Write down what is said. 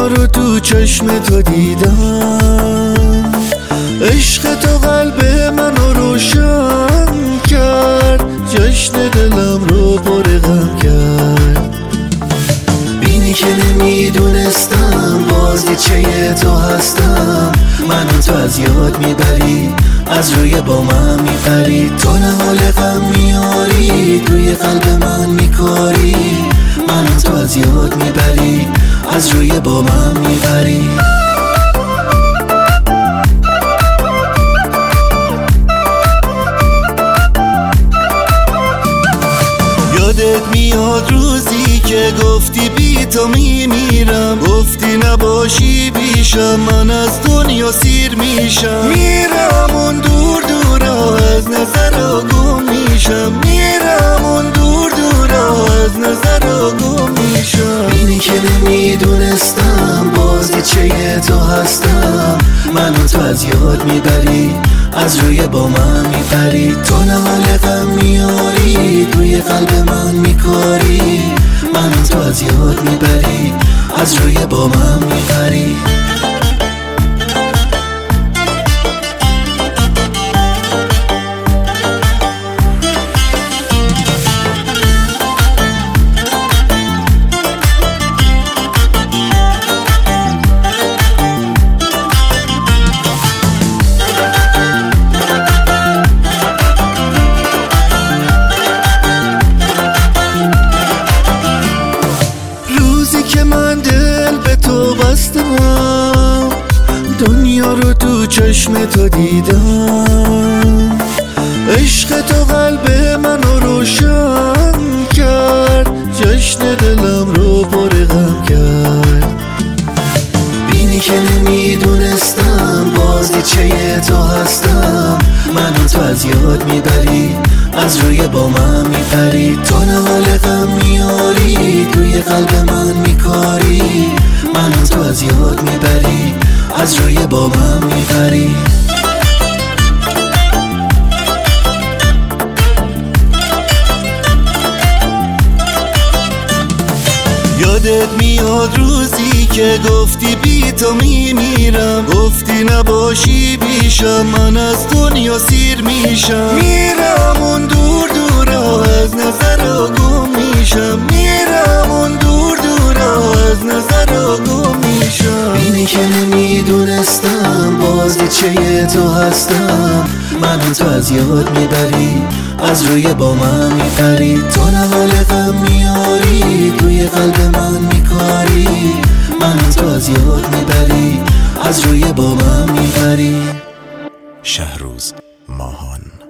دنیا رو تو چشم تو دیدم، عشق تو قلب منو روشن کرد، جشن دلم رو پر غم کرد. بینی که نمیدونستم بازیچه تو هستم، منو تو از یاد میبری، از روی با من میپری، تو نهال غم میاری، توی قلب من میکاری، منو تو از یاد میبری، از روی با من میبری. یادت میاد روزی که گفتی بی تو میمیرم، گفتی نباشی بیشم من از دنیا سیر میشم، میرم اون دور دورا از نظر گم میشم، میرم اون دور دورا از نظر گم میشم. اینی که نمیدونستم بازیچه تو هستم، منو تو از یاد میبری، از روی با من میپری، تو نهال غم میاری، توی قلب من میکاری، منو تو از یاد میبری، از روی با من میپری. که من دل به تو بستم، دنیا رو تو چشم تو دیدم، عشق تو قلب منو روشن کرد، جشن دلم رو پر غم کرد. بینی که نمیدونستم بازیچه تو هستم، منو تو از یاد میبری، از روی با من میپری، تو نهال غم میاری، توی قلب من میکاری، منو تو از یاد میبری، از روی با من میپری. یادت میاد روزی که گفتی بی تو میمیرم، گفتی نباشی بیشم من از دنیا سیر میشم، میرم اون دور دورا از نظر گم میشم، میرم اون دور دورا از نظر گم میشم. اینی که نمیدونستم بازیچه تو هستم، منو تو از یاد میبری، از روی با من میپری، تو نهال غم میاری، توی قلب من میکاری، منو تو از یاد میبری، از روی با من میپری. شهروز ماهان.